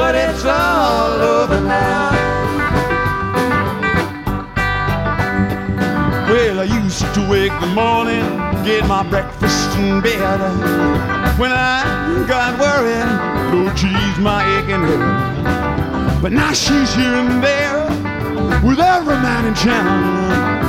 but it's all over now. Well, I used to wake the morning, get my breakfast in bed. When I got worried, blue cheese my aching head. But now she's here and there with every man in town.